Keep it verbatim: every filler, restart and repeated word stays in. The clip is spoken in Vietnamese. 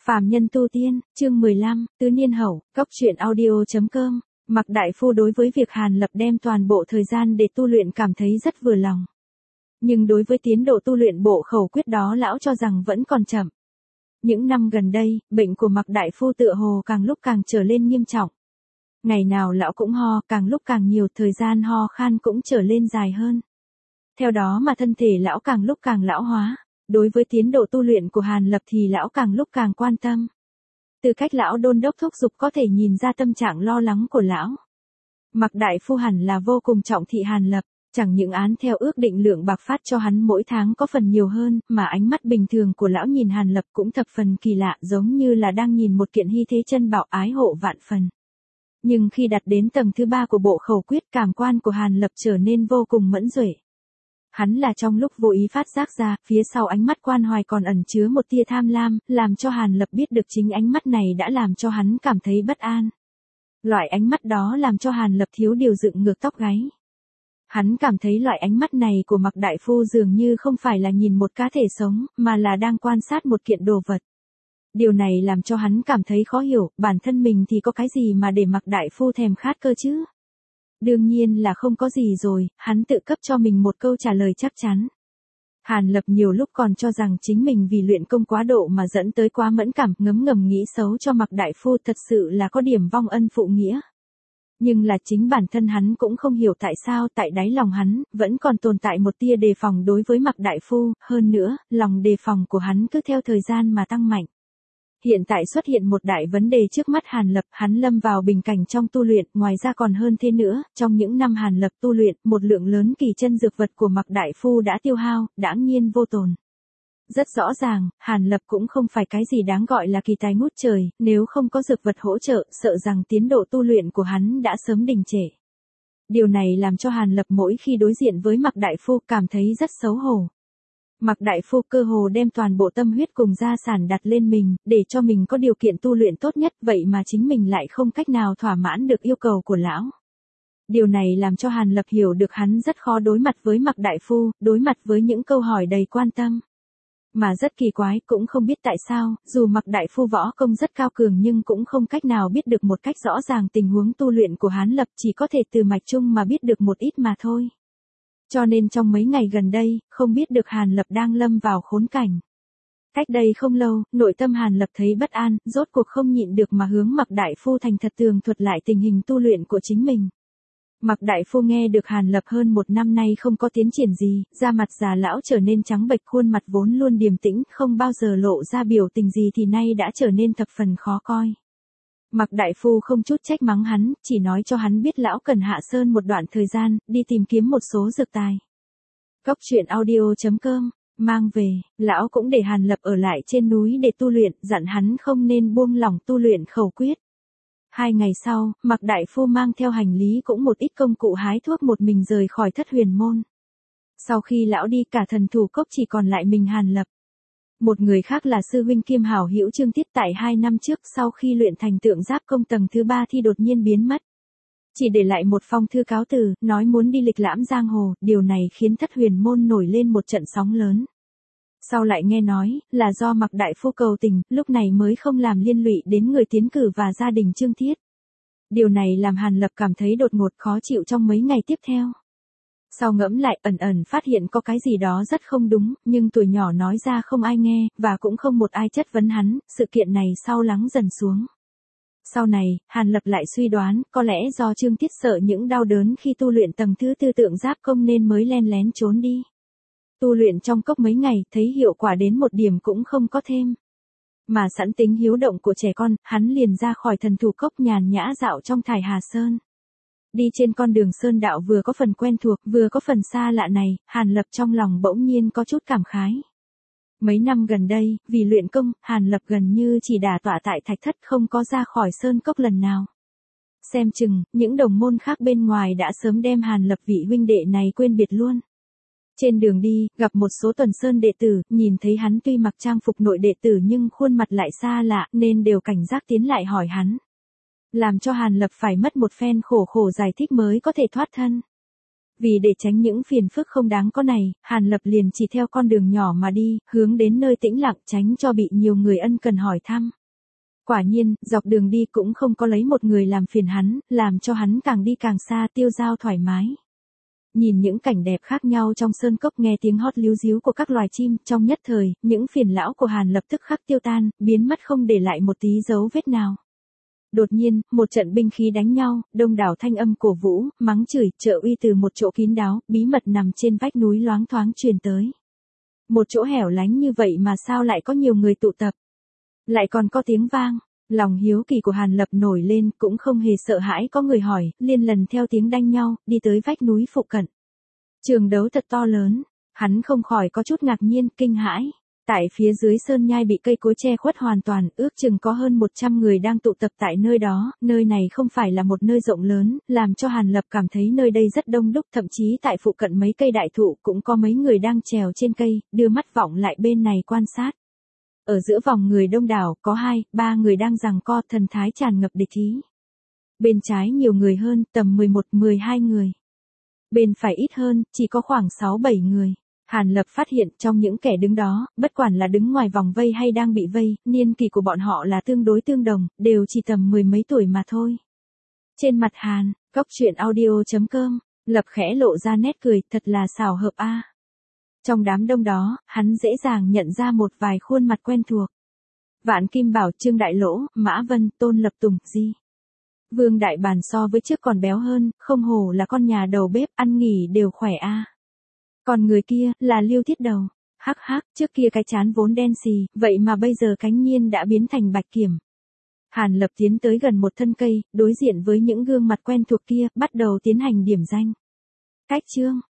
Phàm nhân tu tiên, chương mười lăm, Tứ Niên Hậu, Cốc truyện audio.com. Mạc Đại Phu đối với việc Hàn Lập đem toàn bộ thời gian để tu luyện cảm thấy rất vừa lòng. Nhưng đối với tiến độ tu luyện bộ khẩu quyết đó lão cho rằng vẫn còn chậm. Những năm gần đây, bệnh của Mạc Đại Phu tựa hồ càng lúc càng trở lên nghiêm trọng. Ngày nào lão cũng ho, càng lúc càng nhiều, thời gian ho khan cũng trở lên dài hơn. Theo đó mà thân thể lão càng lúc càng lão hóa. Đối với tiến độ tu luyện của Hàn Lập thì lão càng lúc càng quan tâm. Từ cách lão đôn đốc thúc giục có thể nhìn ra tâm trạng lo lắng của lão. Mạc Đại Phu hẳn là vô cùng trọng thị Hàn Lập, chẳng những án theo ước định lượng bạc phát cho hắn mỗi tháng có phần nhiều hơn, mà ánh mắt bình thường của lão nhìn Hàn Lập cũng thập phần kỳ lạ, giống như là đang nhìn một kiện hy thế chân bảo, ái hộ vạn phần. Nhưng khi đặt đến tầng thứ ba của bộ khẩu quyết, cảm quan của Hàn Lập trở nên vô cùng mẫn duệ. Hắn là trong lúc vô ý phát giác ra, phía sau ánh mắt quan hoài còn ẩn chứa một tia tham lam, làm cho Hàn Lập biết được chính ánh mắt này đã làm cho hắn cảm thấy bất an. Loại ánh mắt đó làm cho Hàn Lập thiếu điều dựng ngược tóc gáy. Hắn cảm thấy loại ánh mắt này của Mạc Đại Phu dường như không phải là nhìn một cá thể sống, mà là đang quan sát một kiện đồ vật. Điều này làm cho hắn cảm thấy khó hiểu, bản thân mình thì có cái gì mà để Mạc Đại Phu thèm khát cơ chứ? Đương nhiên là không có gì rồi, hắn tự cấp cho mình một câu trả lời chắc chắn. Hàn Lập nhiều lúc còn cho rằng chính mình vì luyện công quá độ mà dẫn tới quá mẫn cảm, ngấm ngầm nghĩ xấu cho Mạc Đại Phu, thật sự là có điểm vong ân phụ nghĩa. Nhưng là chính bản thân hắn cũng không hiểu tại sao tại đáy lòng hắn vẫn còn tồn tại một tia đề phòng đối với Mạc Đại Phu, hơn nữa, lòng đề phòng của hắn cứ theo thời gian mà tăng mạnh. Hiện tại xuất hiện một đại vấn đề trước mắt Hàn Lập, hắn lâm vào bình cảnh trong tu luyện, ngoài ra còn hơn thế nữa, trong những năm Hàn Lập tu luyện, một lượng lớn kỳ chân dược vật của Mạc Đại Phu đã tiêu hao, đãng nhiên vô tồn. Rất rõ ràng, Hàn Lập cũng không phải cái gì đáng gọi là kỳ tài ngút trời, nếu không có dược vật hỗ trợ, sợ rằng tiến độ tu luyện của hắn đã sớm đình trệ. Điều này làm cho Hàn Lập mỗi khi đối diện với Mạc Đại Phu cảm thấy rất xấu hổ. Mạc Đại Phu cơ hồ đem toàn bộ tâm huyết cùng gia sản đặt lên mình, để cho mình có điều kiện tu luyện tốt nhất, vậy mà chính mình lại không cách nào thỏa mãn được yêu cầu của lão. Điều này làm cho Hàn Lập hiểu được hắn rất khó đối mặt với Mạc Đại Phu, đối mặt với những câu hỏi đầy quan tâm. Mà rất kỳ quái, cũng không biết tại sao, dù Mạc Đại Phu võ công rất cao cường nhưng cũng không cách nào biết được một cách rõ ràng tình huống tu luyện của Hàn Lập, chỉ có thể từ mạch chung mà biết được một ít mà thôi. Cho nên trong mấy ngày gần đây, không biết được Hàn Lập đang lâm vào khốn cảnh. Cách đây không lâu, nội tâm Hàn Lập thấy bất an, rốt cuộc không nhịn được mà hướng Mạc Đại Phu thành thật tường thuật lại tình hình tu luyện của chính mình. Mạc Đại Phu nghe được Hàn Lập hơn một năm nay không có tiến triển gì, da mặt già lão trở nên trắng bệch, khuôn mặt vốn luôn điềm tĩnh, không bao giờ lộ ra biểu tình gì thì nay đã trở nên thập phần khó coi. Mạc Đại Phu không chút trách mắng hắn, chỉ nói cho hắn biết lão cần hạ sơn một đoạn thời gian, đi tìm kiếm một số dược tài. Cốc truyện audio.com, mang về, lão cũng để Hàn Lập ở lại trên núi để tu luyện, dặn hắn không nên buông lỏng tu luyện khẩu quyết. Hai ngày sau, Mạc Đại Phu mang theo hành lý cũng một ít công cụ hái thuốc một mình rời khỏi Thất Huyền Môn. Sau khi lão đi, cả thần thủ cốc chỉ còn lại mình Hàn Lập. Một người khác là sư huynh kiêm hảo hữu Trương Tiết tại hai năm trước sau khi luyện thành tượng giáp công tầng thứ ba thì đột nhiên biến mất. Chỉ để lại một phong thư cáo từ, nói muốn đi lịch lãm giang hồ, điều này khiến Thất Huyền Môn nổi lên một trận sóng lớn. Sau lại nghe nói, là do Mạc Đại Phu cầu tình, lúc này mới không làm liên lụy đến người tiến cử và gia đình Trương Tiết. Điều này làm Hàn Lập cảm thấy đột ngột khó chịu trong mấy ngày tiếp theo. Sau ngẫm lại, ẩn ẩn phát hiện có cái gì đó rất không đúng, nhưng tuổi nhỏ nói ra không ai nghe, và cũng không một ai chất vấn hắn, sự kiện này sau lắng dần xuống. Sau này, Hàn Lập lại suy đoán, có lẽ do Trương Tiết sợ những đau đớn khi tu luyện tầng thứ tư tượng giáp công nên mới len lén trốn đi. Tu luyện trong cốc mấy ngày, thấy hiệu quả đến một điểm cũng không có thêm. Mà sẵn tính hiếu động của trẻ con, hắn liền ra khỏi thần thủ cốc nhàn nhã dạo trong Thải Hà Sơn. Đi trên con đường sơn đạo vừa có phần quen thuộc, vừa có phần xa lạ này, Hàn Lập trong lòng bỗng nhiên có chút cảm khái. Mấy năm gần đây, vì luyện công, Hàn Lập gần như chỉ đả tọa tại thạch thất, không có ra khỏi sơn cốc lần nào. Xem chừng, những đồng môn khác bên ngoài đã sớm đem Hàn Lập vị huynh đệ này quên biệt luôn. Trên đường đi, gặp một số tuần sơn đệ tử, nhìn thấy hắn tuy mặc trang phục nội đệ tử nhưng khuôn mặt lại xa lạ, nên đều cảnh giác tiến lại hỏi hắn. Làm cho Hàn Lập phải mất một phen khổ khổ giải thích mới có thể thoát thân. Vì để tránh những phiền phức không đáng có này, Hàn Lập liền chỉ theo con đường nhỏ mà đi, hướng đến nơi tĩnh lặng tránh cho bị nhiều người ân cần hỏi thăm. Quả nhiên, dọc đường đi cũng không có lấy một người làm phiền hắn, làm cho hắn càng đi càng xa tiêu dao thoải mái. Nhìn những cảnh đẹp khác nhau trong sơn cốc, nghe tiếng hót líu ríu của các loài chim, trong nhất thời, những phiền lão của Hàn Lập tức khắc tiêu tan, biến mất không để lại một tí dấu vết nào. Đột nhiên, một trận binh khí đánh nhau, đông đảo thanh âm cổ vũ, mắng chửi, trợ uy từ một chỗ kín đáo, bí mật nằm trên vách núi loáng thoáng truyền tới. Một chỗ hẻo lánh như vậy mà sao lại có nhiều người tụ tập? Lại còn có tiếng vang. Lòng hiếu kỳ của Hàn Lập nổi lên, cũng không hề sợ hãi có người hỏi, liên lần theo tiếng đanh nhau, đi tới vách núi phụ cận. Trường đấu thật to lớn, hắn không khỏi có chút ngạc nhiên, kinh hãi. Tại phía dưới sơn nhai bị cây cối che khuất hoàn toàn, ước chừng có hơn một trăm người đang tụ tập tại nơi đó, nơi này không phải là một nơi rộng lớn, làm cho Hàn Lập cảm thấy nơi đây rất đông đúc, thậm chí tại phụ cận mấy cây đại thụ cũng có mấy người đang trèo trên cây, đưa mắt vọng lại bên này quan sát. Ở giữa vòng người đông đảo, có hai, ba người đang giằng co, thần thái tràn ngập địch ý. Bên trái nhiều người hơn, tầm mười một, mười hai người. Bên phải ít hơn, chỉ có khoảng sáu bảy người. Hàn Lập phát hiện trong những kẻ đứng đó, bất quản là đứng ngoài vòng vây hay đang bị vây, niên kỷ của bọn họ là tương đối tương đồng, đều chỉ tầm mười mấy tuổi mà thôi. Trên mặt Hàn, Cốc Truyện Audio chấm com, Lập khẽ lộ ra nét cười, thật là xảo hợp a. Trong đám đông đó, hắn dễ dàng nhận ra một vài khuôn mặt quen thuộc. Vạn Kim Bảo, Trương Đại Lỗ, Mã Vân, Tôn Lập Tùng, Di. Vương Đại Bàn so với trước còn béo hơn, không hổ là con nhà đầu bếp, ăn nghỉ đều khỏe a. Còn người kia, là Liêu Thiết Đầu. Hắc hắc, trước kia cái trán vốn đen xì, vậy mà bây giờ cánh nhiên đã biến thành bạch kiểm. Hàn Lập tiến tới gần một thân cây, đối diện với những gương mặt quen thuộc kia, bắt đầu tiến hành điểm danh. Cách chương.